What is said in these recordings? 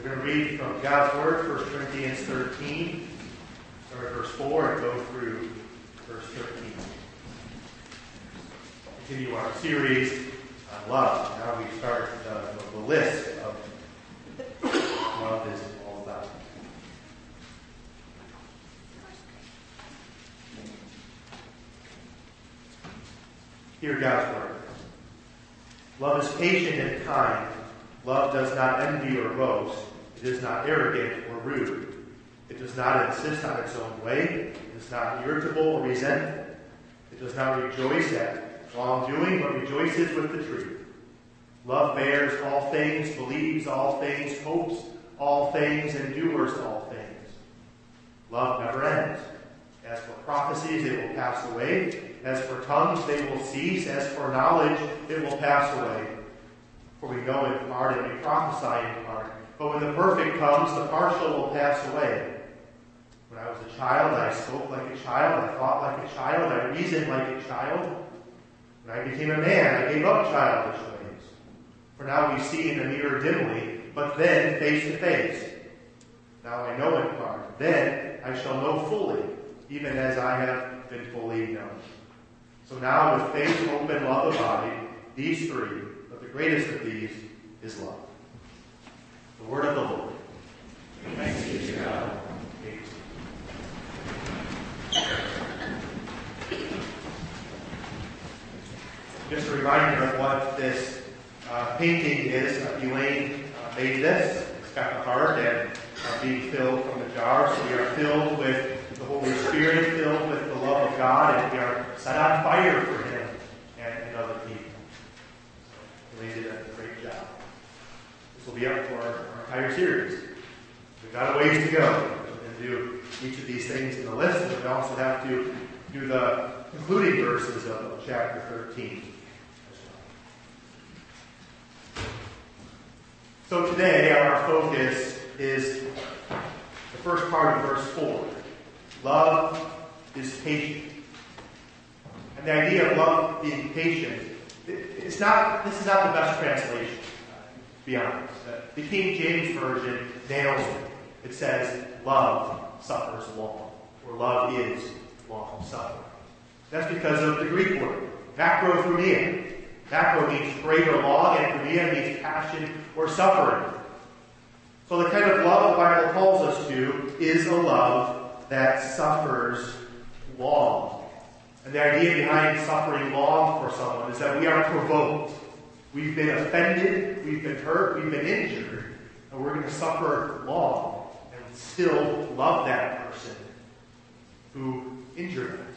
We're going to read from God's Word, 1 Corinthians 13, start at verse 4 and go through verse 13. Continue our series on love. Now we start the list of what love is all about. Hear God's Word. Love is patient and kind. Love does not envy or boast. It is not arrogant or rude. It does not insist on its own way. It is not irritable or resentful. It does not rejoice at wrongdoing, but rejoices with the truth. Love bears all things, believes all things, hopes all things, endures all things. Love never ends. As for prophecies, they will pass away. As for tongues, they will cease. As for knowledge, it will pass away. For we know in part and we prophesy in part. But when the perfect comes, the partial will pass away. When I was a child, I spoke like a child. I thought like a child. I reasoned like a child. When I became a man, I gave up childish ways. For now we see in a mirror dimly, but then face to face. Now I know in part. Then I shall know fully, even as I have been fully known. So now with faith, hope, and love abiding, these three, but the greatest of these is love. The word of the Lord. Thanks be to God. Just a reminder of what this painting is. Elaine made this. It's got the heart and being filled from the jar. So we are filled with the Holy Spirit, filled with the love of God, and we are set on fire for Him and other people. So Elaine did a great job. This will be up for our entire series. We've got a ways to go. We're going to do each of these things in the list, and we also have to do the concluding verses of chapter 13. So today our focus is the first part of verse 4. Love is patient. And the idea of love being patient, this is not the best translation, to be honest. The King James Version nails it. It says, love suffers long, or love is long suffering. That's because of the Greek word, macrothumia. Macro means great or long, and thumia means passion or suffering. So the kind of love the Bible calls us to is a love that suffers long. And the idea behind suffering long for someone is that we are provoked. We've been offended, we've been hurt, we've been injured, and we're going to suffer long and still love that person who injured us.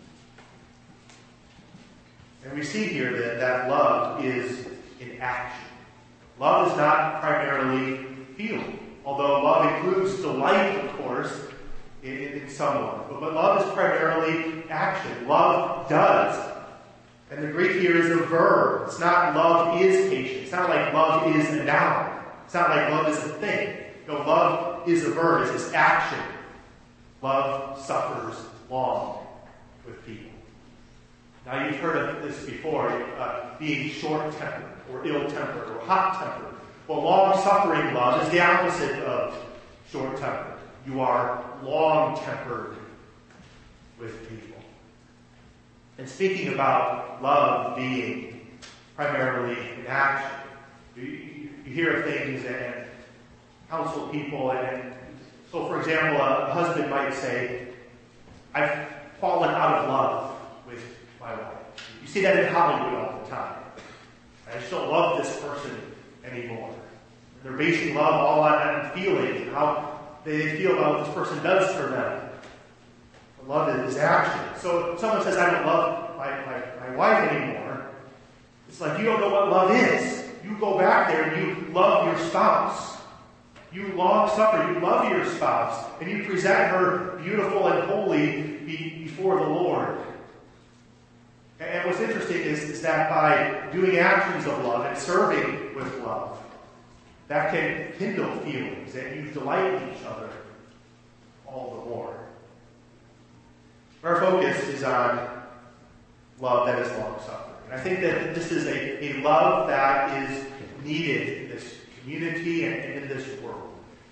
And we see here that love is in action. Love is not primarily feeling, although love includes delight, of course, in someone. But love is primarily action. Love does. And the Greek here is a verb. It's not love is patient. It's not like love is a noun. It's not like love is a thing. No, love is a verb. It's this action. Love suffers long with people. Now, you've heard of this before, being short-tempered, or ill-tempered, or hot-tempered. Well, long-suffering love is the opposite of short-tempered. You are long-tempered with people. And speaking about love being primarily in action, you hear of things and counsel people, and so, for example, a husband might say, I've fallen out of love with my wife. You see that in Hollywood all the time. I just don't love this person anymore. They're basing love all on feelings and how they feel about what this person does for them. But love is action. So if someone says, I don't love my wife anymore, it's like you don't know what love is. You go back there and you love your spouse. You long suffer. You love your spouse. And you present her beautiful and holy before the Lord. And what's interesting is that by doing actions of love and serving with love, that can kindle feelings, and you delight in each other all the more. Our focus is on love that is long-suffering. And I think that this is a love that is needed in this community and in this world.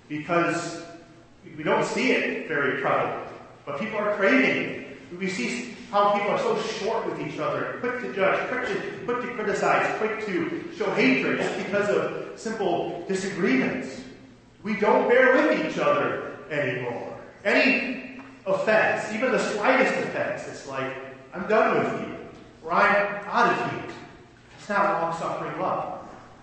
because we don't see it very prevalent, but people are craving it. We see how people are so short with each other, quick to judge, quick to criticize, quick to show hatred just because of simple disagreements. We don't bear with each other anymore. Any offense, even the slightest offense, it's like, I'm done with you, or I'm out of here. It's not long-suffering love.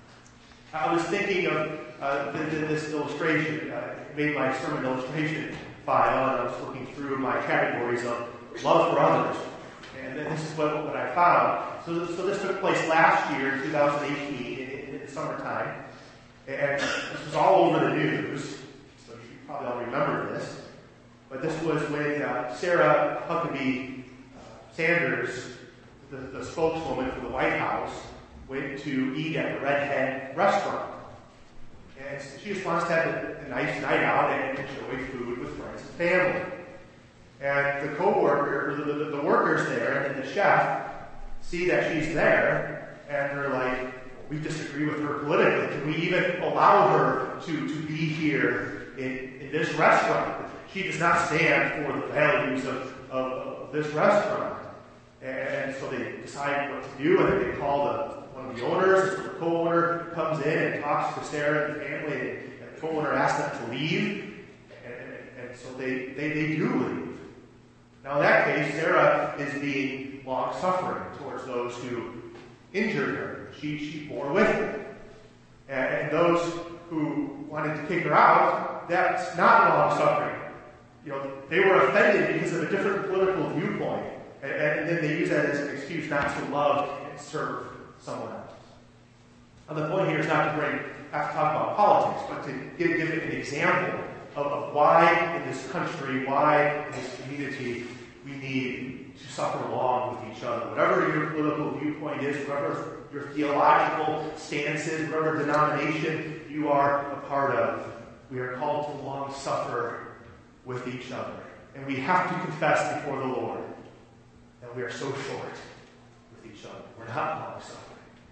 I was thinking of this illustration. I made my sermon illustration file, and I was looking through my categories of love for others. And then this is what I found. So this took place last year, in 2018, in the summertime. And this was all over the news, so you probably all remember this. But this was when Sarah Huckabee Sanders, the spokeswoman for the White House, went to eat at the Red Hen restaurant. And she just wants to have a nice night out and enjoy food with friends and family. And the the workers there, and then the chef, see that she's there, and they're like, we disagree with her politically. Can we even allow her to be here in this restaurant? She does not stand for the values of this restaurant. And so they decide what to do, and then they call one of the owners. So the co-owner comes in and talks to Sarah and the family, and the co-owner asks them to leave, and so they do leave. Now in that case, Sarah is being long-suffering towards those who injured her. She bore with it. And those who wanted to kick her out, that's not long-suffering. They were offended because of a different political viewpoint. And then they use that as an excuse not to love and serve someone else. Now the point here is not to have to talk about politics, but to give an example of why in this country, why in this community, we need to suffer along with each other. Whatever your political viewpoint is, whatever your theological stance is, whatever denomination you are a part of, we are called to long suffer with each other. And we have to confess before the Lord that we are so short with each other. We're not long suffering.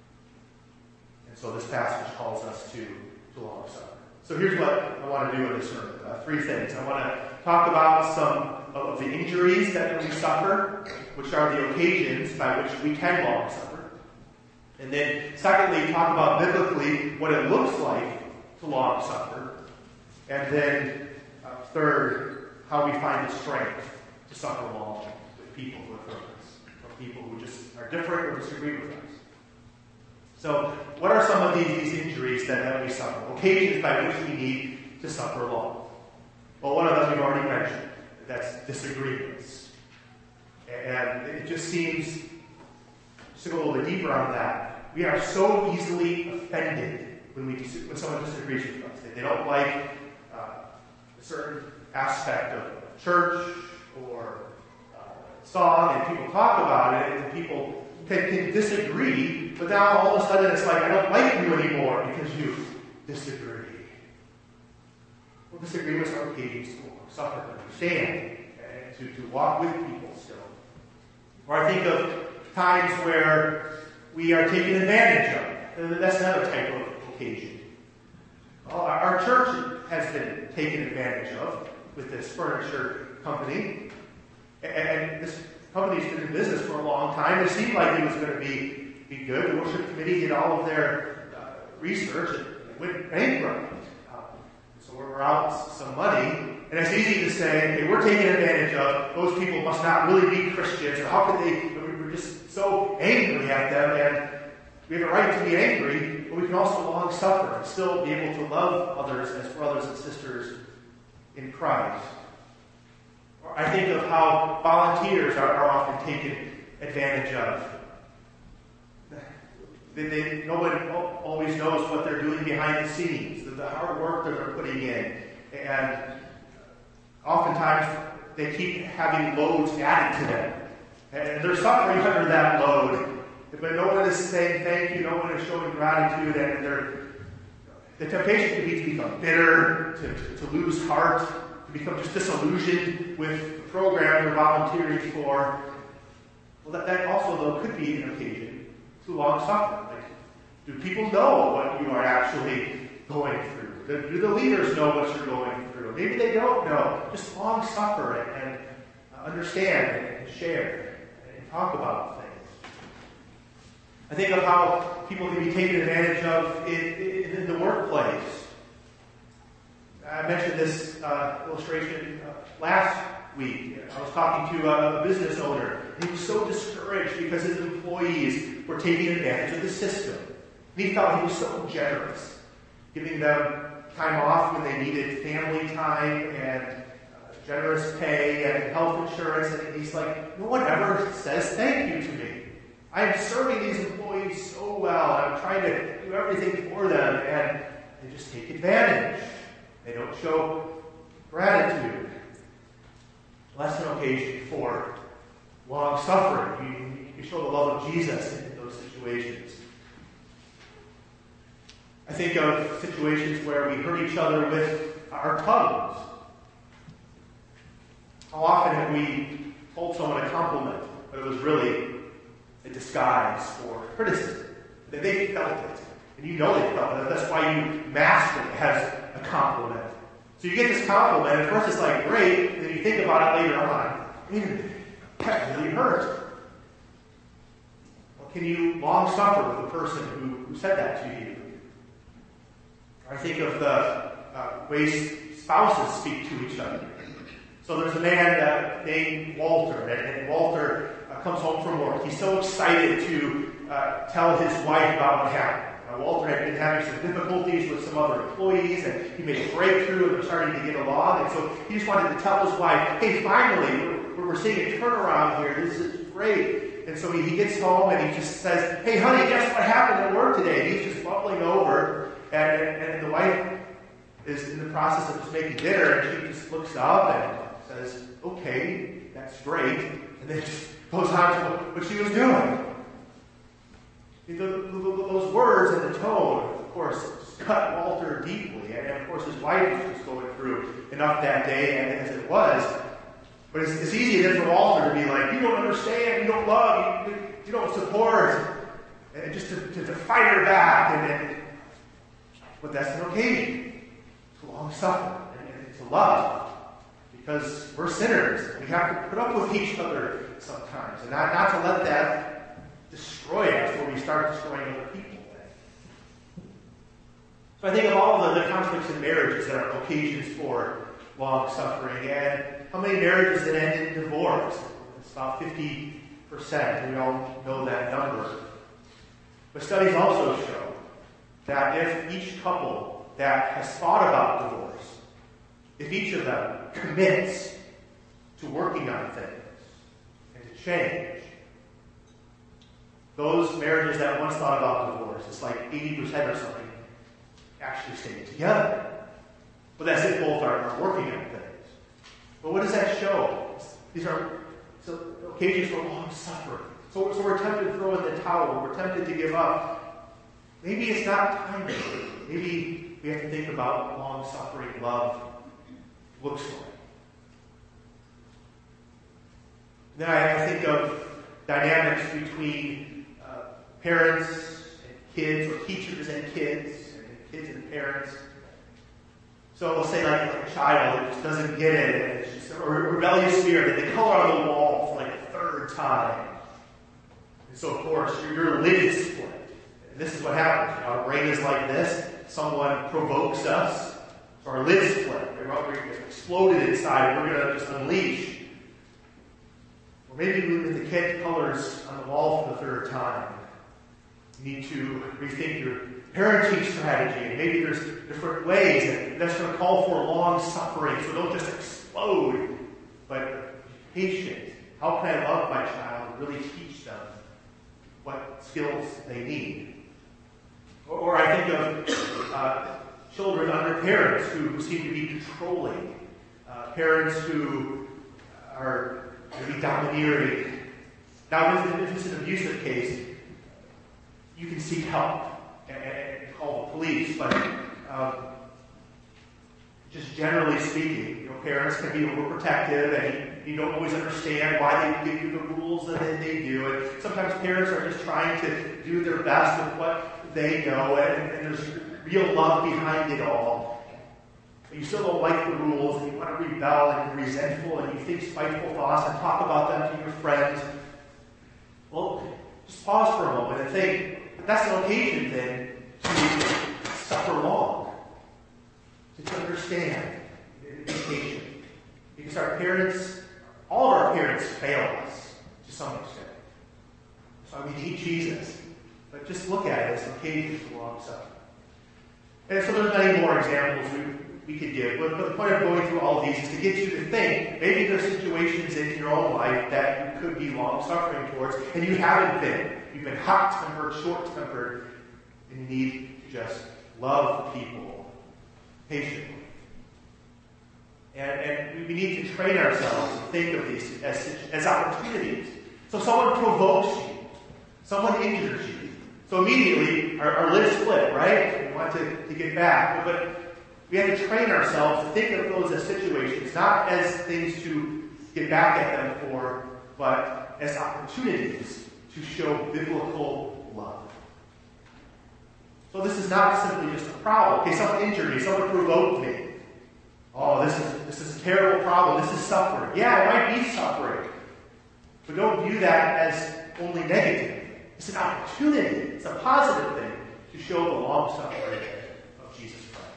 And so this passage calls us to long suffer. So here's what I want to do in this sermon. 3 things. I want to talk about some of the injuries that we suffer, which are the occasions by which we can long suffer. And then secondly, talk about biblically what it looks like to long suffer. And then third, how we find the strength to suffer along with people who have hurt us, or people who just are different or disagree with us. So, what are some of these injuries that we suffer? Occasions by which we need to suffer along. Well, one of them we've already mentioned. That's disagreements. And it just seems, just to go a little bit deeper on that, we are so easily offended when someone disagrees with us. They don't like a certain aspect of church or song, and people talk about it, and people can disagree, but now all of a sudden it's like, I don't like you anymore because you disagree. Well, disagreements are occasions to suffer, to understand, and to walk with people still. Or I think of times where we are taken advantage of. And that's another type of occasion. Well, our church has been taken advantage of with this furniture company. And this company's been in business for a long time. It seemed like it was going to be good. The worship committee did all of their research and went bankrupt. So we're out some money. And it's easy to say, okay, we're taken advantage of. Those people must not really be Christians. Or how could they? We're just so angry at them. And we have a right to be angry, but we can also long suffer and still be able to love others as brothers and sisters in Christ. Or I think of how volunteers are often taken advantage of. Nobody always knows what they're doing behind the scenes, the hard work that they're putting in. And oftentimes they keep having loads added to them. And they're suffering under that load. But no one is saying thank you, no one is showing gratitude, and the temptation can be to become bitter, to lose heart, to become just disillusioned with the program they're volunteering for. Well, that also, though, could be an occasion to long suffer. Like, do people know what you are actually going through? through? Do the leaders know what you're going through? Maybe they don't know. Just long suffer and understand and share and talk about things. I think of how people can be taken advantage of in the workplace. I mentioned this illustration last week. I was talking to a business owner. He was so discouraged because his employees were taking advantage of the system. And he felt he was so generous, giving them time off when they needed family time and generous pay and health insurance. And he's like, no one ever says thank you to me. I am serving these employees so well. I'm trying to do everything for them, and they just take advantage. They don't show gratitude. Well, that's an occasion for long suffering. You show the love of Jesus in those situations. I think of situations where we hurt each other with our tongues. How often have we told someone a compliment, but it was really a disguise for criticism? They felt it, and you know they felt it. That's why you mask it as a compliment. So you get this compliment, and first it's like, great, and then you think about it later on. That really hurt. Well, can you long suffer with the person who said that to you? I think of the ways spouses speak to each other. So there's a man named Walter, and Walter comes home from work. He's so excited to tell his wife about what happened. Walter had been having some difficulties with some other employees, and he made a breakthrough, and they're starting to get along. And so he just wanted to tell his wife, hey, finally, we're seeing a turnaround here. This is great. And so he gets home, and he just says, hey, honey, guess what happened at work today? And he's just bubbling over, and the wife is in the process of just making dinner, and she just looks up and says, okay, that's great. And then just goes on to what she was doing. Those words and the tone, of course, cut Walter deeply. And of course, his wife was just going through enough that day, and as it was. But it's easy then for Walter to be like, you don't understand, you don't love, you don't support. And just to fight her back. But that's an occasion to long suffer and to love. Because we're sinners. We have to put up with each other sometimes. And not to let that destroy us where we start destroying other people. So I think of all the conflicts in marriages that are occasions for long suffering, and how many marriages that end in divorce. It's about 50%, and we all know that number. But studies also show that if each couple that has thought about divorce, if each of them commits to working on things and to change, those marriages that once thought about divorce, it's like 80% or something, actually stay together. But that's if both are working on things. But what does that show? These are occasions for long suffering. So we're tempted to throw in the towel. We're tempted to give up. Maybe it's not time. Maybe we have to think about what long suffering love looks like. Then I think of dynamics between parents and kids, or teachers and kids and parents. So let's say like a child that just doesn't get it, and it's just a rebellious spirit, and they color on the wall for like a third time. And so of course your lid is split. And this is what happens. Our brain is like this. Someone provokes us, so our lid's split. We're exploded inside. We're going to just unleash. Or maybe when the kid colors on the wall for the third time, you need to rethink your parenting strategy, and maybe there's different ways, and that's going to call for long suffering, so don't just explode, but be patient. How can I love my child and really teach them what skills they need? Or I think of children under parents who seem to be controlling, parents who are maybe domineering. Now, if it's an abusive case, you can seek help and call the police, but just generally speaking, parents can be overprotective, and you don't always understand why they give you the rules that they do. And sometimes parents are just trying to do their best with what they know, and there's real love behind it all. but you still don't like the rules, and you want to rebel, and you're resentful, and you think spiteful thoughts, and talk about them to your friends, well, just pause for a moment and think, that's an occasion then to suffer long, to understand, and be patient. Because our parents, all of our parents fail us to some extent. So we need Jesus. But just look at it as an occasion for long suffering. And so there's many more examples we could give. But the point of going through all of these is to get you to think, maybe there's situations in your own life that you could be long-suffering towards, and you haven't been. You've been hot-tempered, short-tempered, and you need to just love people patiently. And we need to train ourselves to think of these as opportunities. So someone provokes you. Someone injures you. So immediately, our lids flip, right? We want to get back. But we have to train ourselves to think of those as situations, not as things to get back at them for, but as opportunities to show biblical love. So this is not simply just a problem. Okay, someone injured me. Someone provoked me. Oh, this is a terrible problem. This is suffering. Yeah, it might be suffering. But don't view that as only negative. It's an opportunity. It's a positive thing to show the long suffering of Jesus Christ.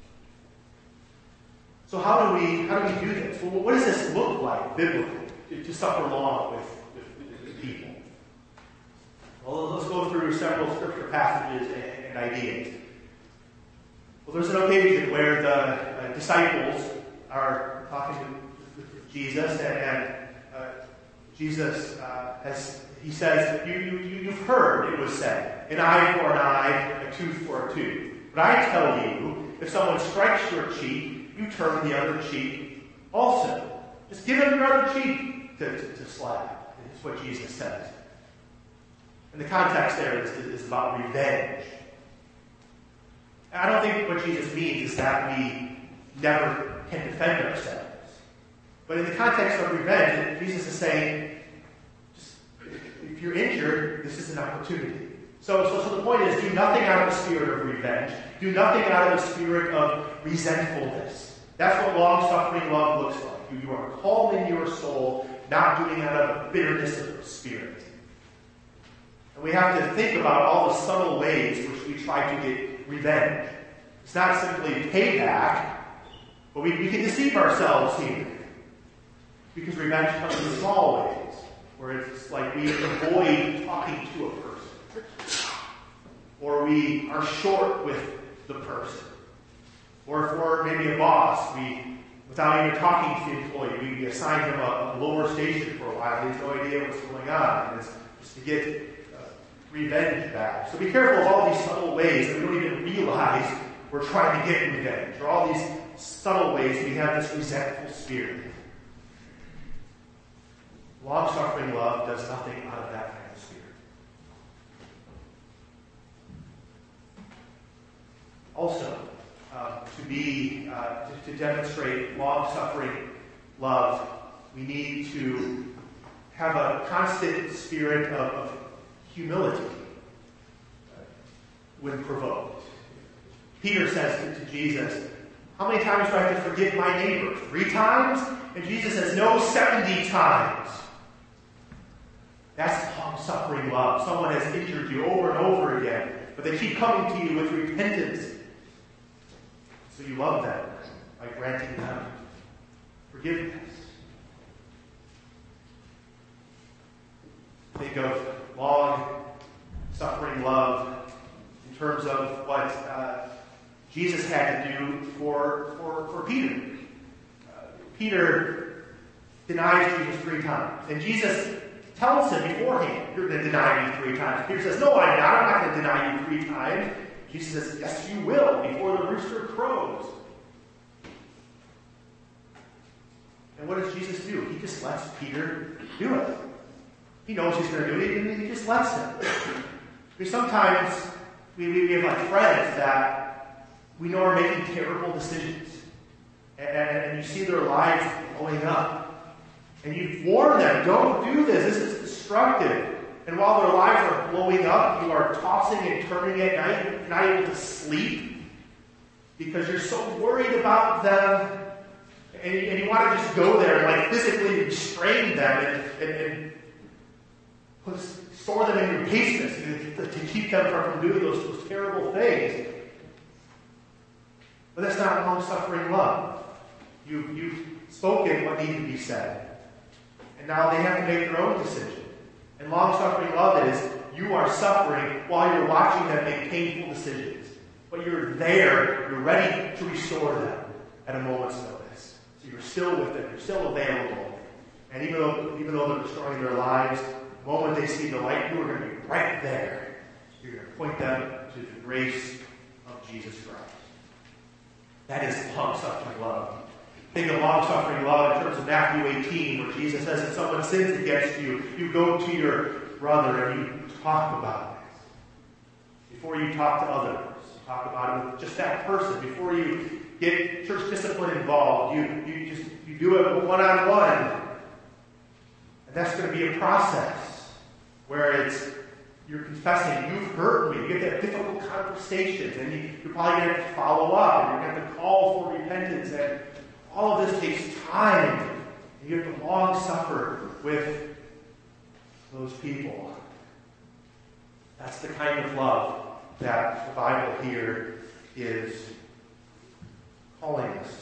So how do we do this? Well, what does this look like biblically to suffer long with people? Well, let's go through several scripture passages and ideas. Well, there's an occasion where the disciples are talking to Jesus, and Jesus he says, you've heard it was said, an eye for an eye, a tooth for a tooth. But I tell you, if someone strikes your cheek, you turn the other cheek also. Just give him your other cheek to slap. Is what Jesus says. And the context there is about revenge. I don't think what Jesus means is that we never can defend ourselves. But in the context of revenge, Jesus is saying, if you're injured, this is an opportunity. So the point is, do nothing out of the spirit of revenge. Do nothing out of the spirit of resentfulness. That's what long-suffering love looks like. You are calming your soul, not doing it out of bitterness of spirit. And we have to think about all the subtle ways which we try to get revenge. It's not simply payback, but we can deceive ourselves here. Because revenge comes in small ways, where it's like we avoid talking to a person. Or we are short with the person. Or if we're maybe a boss, without even talking to the employee, we assign him a lower station for a while. He has no idea what's going on. And it's just to get revenge back. So be careful of all these subtle ways that we don't even realize we're trying to get revenge. Or all these subtle ways we have this resentful spirit. Long-suffering love does nothing out of that kind of spirit. Also, to demonstrate long-suffering love, we need to have a constant spirit of humility when provoked. Peter says to Jesus, how many times do I have to forgive my neighbor? 3 times? And Jesus says, no, 70 times. That's long-suffering love. Someone has injured you over and over again, but they keep coming to you with repentance. So you love them by granting them forgiveness. Think of long-suffering love in terms of what Jesus had to do for Peter. Peter denies Jesus 3 times. And Jesus tells him beforehand, you're going to deny me 3 times. Peter says, no, I'm not. I'm not going to deny you 3 times. Jesus says, yes, you will, before the rooster crows. And what does Jesus do? He just lets Peter do it. He knows he's going to do it, and he just lets him. Because sometimes we have like friends that we know are making terrible decisions. And you see their lives blowing up. And you warn them, don't do this. This is destructive. And while their lives are blowing up, you are tossing and turning at night, not able to sleep. because you're so worried about them, and you want to just go there and like physically restrain them and store them in your basement to keep them from doing those terrible things. But that's not long-suffering love. You've spoken what needed to be said. And now they have to make their own decision. And long-suffering love is you are suffering while you're watching them make painful decisions. But you're there, you're ready to restore them at a moment's notice. So you're still with them, you're still available. And even though they're destroying their lives, the moment they see the light, you are going to be right there. You're going to point them to the grace of Jesus Christ. That is long-suffering love. Think of long-suffering love in terms of Matthew 18, where Jesus says if someone sins against you, you go to your brother and you talk about it. Before you talk to others, talk about it with just that person. Before you get church discipline involved, you do it one-on-one. And that's going to be a process where you're confessing, you've hurt me. You get that difficult conversations, and you're probably going to have to follow up, and you're going to have to call for repentance, and all of this takes time, and you have to long suffer with those people. That's the kind of love that the Bible here is calling us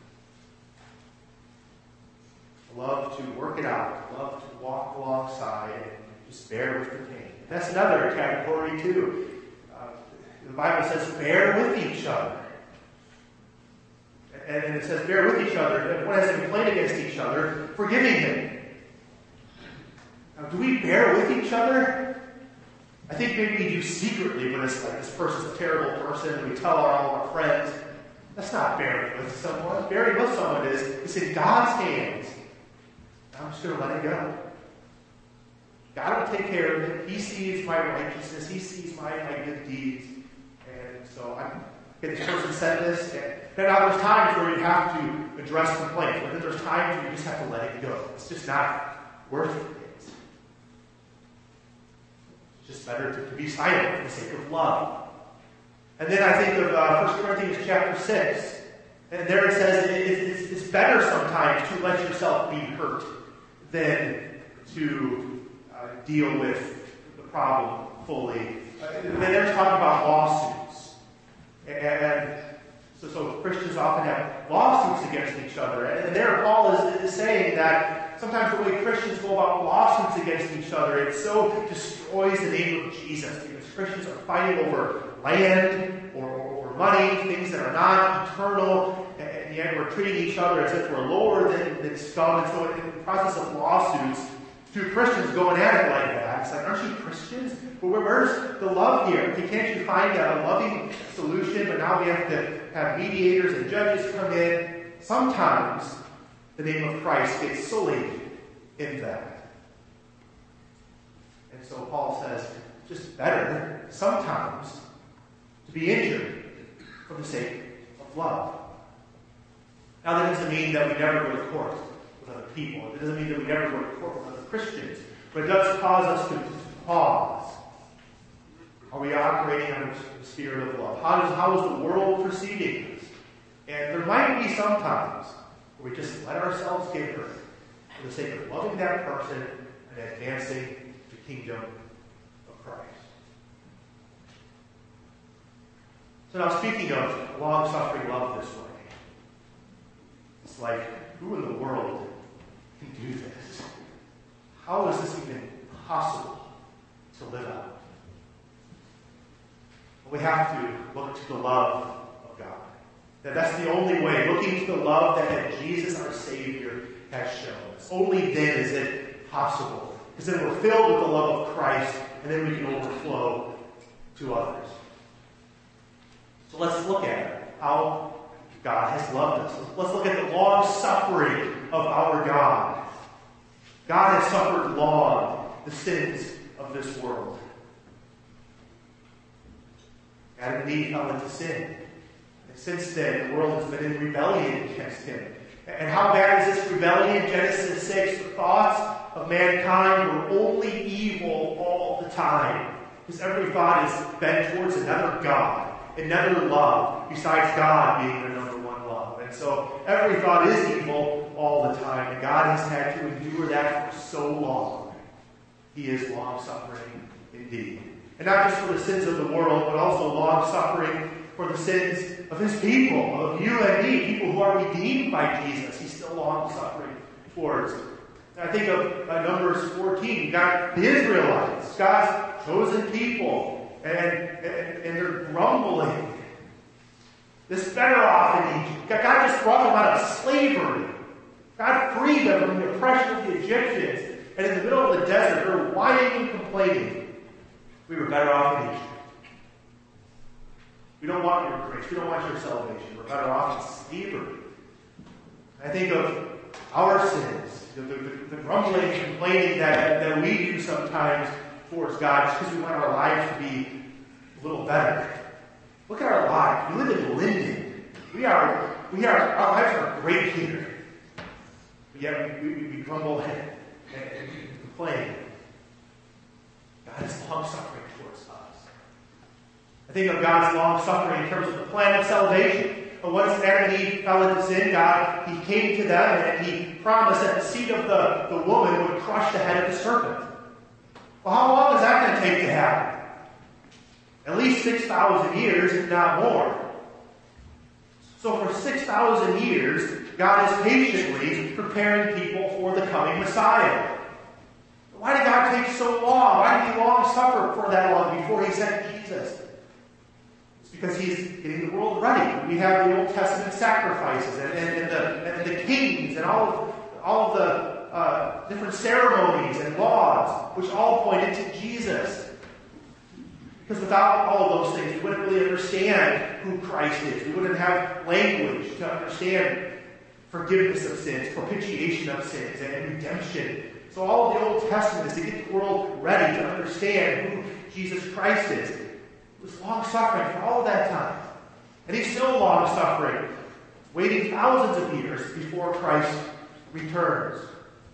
to. Love to work it out, love to walk alongside, and just bear with the pain. That's another category too. The Bible says bear with each other. And it says bear with each other. And one has a complaint against each other, forgiving him. Now, do we bear with each other? I think maybe we do secretly when it's like this person's a terrible person and we tell all our friends. That's not bearing with someone. Bearing with someone is it's in God's hands. I'm just going to let it go. God will take care of it. He sees my righteousness. He sees my good deeds. And so this person said this. And then there's times where you have to address complaints. But then there's times where you just have to let it go. It's just not worth it. It's just better to be silent for the sake of love. And then I think of 1 Corinthians chapter 6. And there it says it's better sometimes to let yourself be hurt than to deal with the problem fully. Then there's talking about lawsuits. And so Christians often have lawsuits against each other. And there Paul is saying that sometimes the way Christians go about lawsuits against each other, it so destroys the name of Jesus. Because Christians are fighting over land or money, things that are not eternal, and yet we're treating each other as if we're lower than scum. And so in the process of lawsuits, two Christians going at it like that, it's like, aren't you Christians? Well, where's the love here? Can't you find a loving solution? But now we have to have mediators and judges come in. Sometimes the name of Christ gets sullied in that. And so Paul says, just better sometimes to be injured for the sake of love. Now that doesn't mean that we never go to court with other people. It doesn't mean that we never go to court with other Christians. But it does cause us to pause. Are we operating under the spirit of love? How is the world perceiving us? And there might be some times where we just let ourselves get hurt for the sake of loving that person and advancing the kingdom of Christ. So now speaking of long-suffering love this way, it's like, who in the world can do this? How is this even possible to live out? Well, we have to look to the love of God. That's the only way, looking to the love that Jesus, our Savior, has shown us. Only then is it possible. Because then we're filled with the love of Christ, and then we can overflow to others. So let's look at how God has loved us. Let's look at the long suffering of our God. God has suffered long the sins of this world. Adam and Eve fell into sin. And since then, the world has been in rebellion against him. And how bad is this rebellion? Genesis 6, the thoughts of mankind were only evil all the time. Because every thought is bent towards another God. another love besides God being their number one love. And so every thought is evil all the time, and God has had to endure that for so long. He is long-suffering indeed. And not just for the sins of the world, but also long-suffering for the sins of his people, of you and me, people who are redeemed by Jesus. He's still long-suffering towards. And I think of Numbers 14. You've got the Israelites, God's chosen people, and they're grumbling. This better off in Egypt. God just brought them out of slavery. God freed them from the oppression of the Egyptians. And in the middle of the desert, they're whining and complaining. We were better off in Egypt. We don't want your grace. We don't want your salvation. We're better off in slavery. I think of our sins, the grumbling and complaining that we do sometimes towards God just because we want our lives to be a little better. Look at our lives. We live in Linden. Our lives are great here. But yet we grumble and complain. God is long-suffering towards us. I think of God's long-suffering in terms of the plan of salvation. But once Adam and Eve fell into sin, He came to them and He promised that the seed of the woman would crush the head of the serpent. Well, how long is that going to take to happen? At least 6,000 years, if not more. So for 6,000 years, God is patiently preparing people for the coming Messiah. Why did God take so long? Why did He long suffer for that long before He sent Jesus? It's because He's getting the world ready. We have the Old Testament sacrifices and the kings and all of the different ceremonies and laws, which all pointed to Jesus. Because without all of those things, we wouldn't really understand who Christ is. We wouldn't have language to understand forgiveness of sins, propitiation of sins, and redemption. So all of the Old Testament is to get the world ready to understand who Jesus Christ is. He was long-suffering for all of that time. And He's still long-suffering, waiting thousands of years before Christ returns.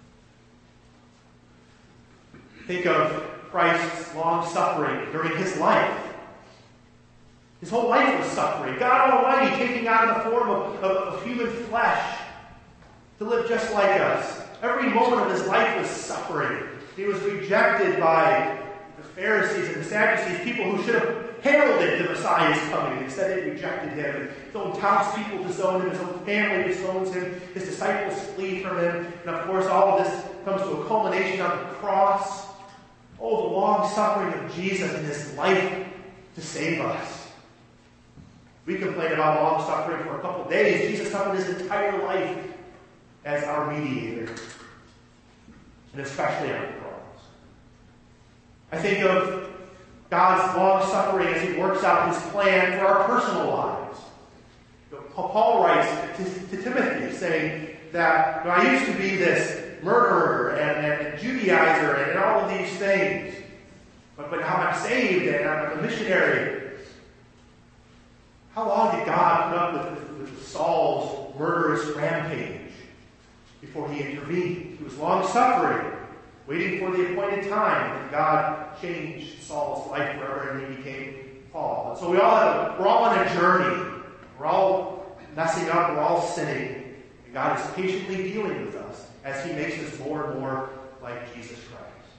Think of Christ's long-suffering during His life. His whole life was suffering. God Almighty taking on the form of human flesh to live just like us. Every moment of His life was suffering. He was rejected by the Pharisees and the Sadducees, people who should have heralded the Messiah's coming. Instead, they rejected Him. And His own townspeople disowned Him. His own family disowns Him. His disciples flee from Him. And of course, all of this comes to a culmination on the cross. Oh, the long suffering of Jesus in His life to save us. We complain about long suffering for a couple of days. Jesus suffered His entire life as our mediator, and especially on the cross. I think of God's long suffering as He works out His plan for our personal lives. Paul writes to Timothy saying that I used to be this murderer and Judaizer and all of these things, but now I'm saved and I'm a missionary. How long did God put up with Saul's murderous rampage before He intervened? He was long-suffering, waiting for the appointed time, and God changed Saul's life forever, and he became Paul. And so we're all on a journey. We're all messing up. We're all sinning. And God is patiently dealing with us as He makes us more and more like Jesus Christ.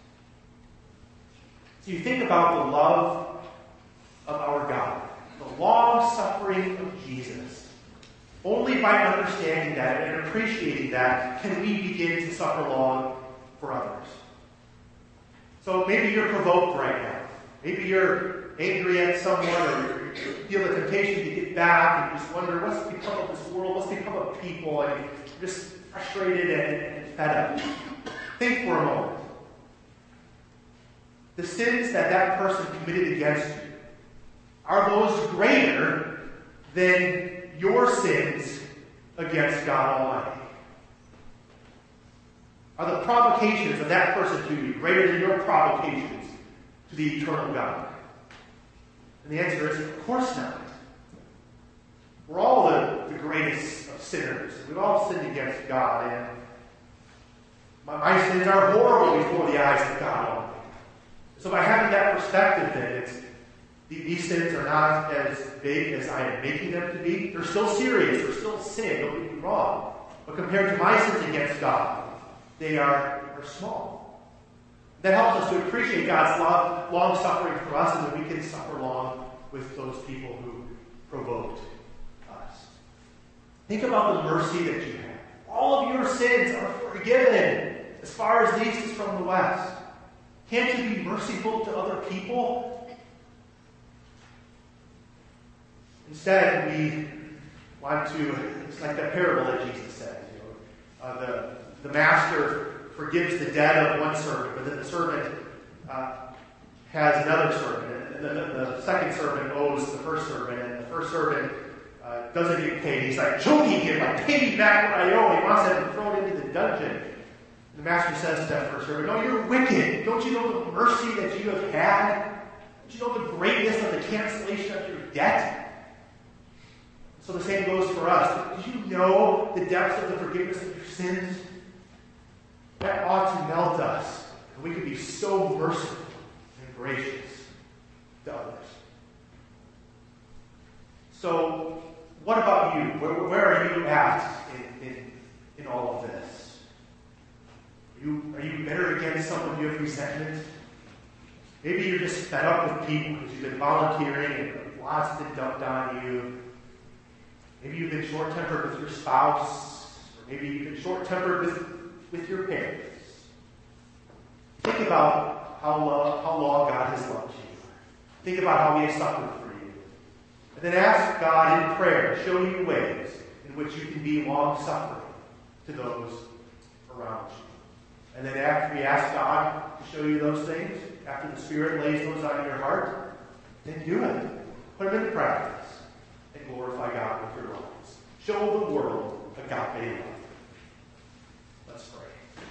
So you think about the love of our God, the long-suffering of Jesus. Only by understanding that and appreciating that can we begin to suffer long for others. So maybe you're provoked right now. Maybe you're angry at someone, or you feel the temptation to get back and just wonder what's become of this world, what's become of people, and you're just frustrated and fed up. Think for a moment. The sins that person committed against you, are those greater than your sins against God Almighty? Are the provocations of that person to you greater than your provocations to the eternal God? And the answer is, of course not. We're all the greatest of sinners. We've all sinned against God, and my sins are horrible before the eyes of God Almighty. So by having that perspective, then, These sins are not as big as I am making them to be. They're still serious. They're still sin. Don't get me wrong. But compared to my sins against God, they are small. That helps us to appreciate God's long suffering for us, and that we can suffer long with those people who provoked us. Think about the mercy that you have. All of your sins are forgiven as far as the east is from the west. Can't you be merciful to other people? Instead, we want to, it's like that parable that Jesus said. The master forgives the debt of one servant, but then the servant has another servant. And then the second servant owes the first servant, and the first servant doesn't get paid. He's like choking him, like, pay me back what I owe. He wants him to throw it into the dungeon. And the master says to that first servant, no, you're wicked. Don't you know the mercy that you have had? Don't you know the greatness of the cancellation of your debt? So the same goes for us. Did you know the depths of the forgiveness of your sins? That ought to melt us. And we can be so merciful and gracious to others. So, what about you? Where are you at in all of this? Are you bitter against someone? Do you have resentment? Maybe you're just fed up with people because you've been volunteering and lots been dumped on you. Maybe you've been short-tempered with your spouse, or maybe you've been short-tempered with your parents. Think about how long God has loved you. Think about how He has suffered for you. And then ask God in prayer to show you ways in which you can be long-suffering to those around you. And then after we ask God to show you those things, after the Spirit lays those on your heart, then do it. Put them into practice. And glorify God with your lives. Show the world agape love. Let's pray.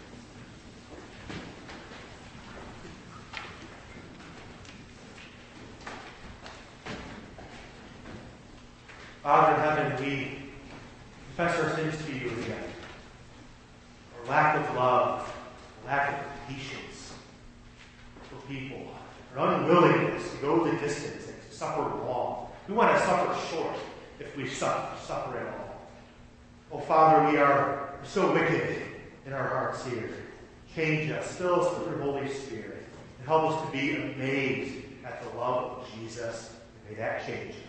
Father in heaven, we confess our sins to you again. Our lack of love, our lack of patience for people, our unwillingness to go the distance and to suffer long. We want to suffer short if we suffer at all. Oh, Father, we are so wicked in our hearts here. Change us, fill us with your Holy Spirit, and help us to be amazed at the love of Jesus. And may that change us.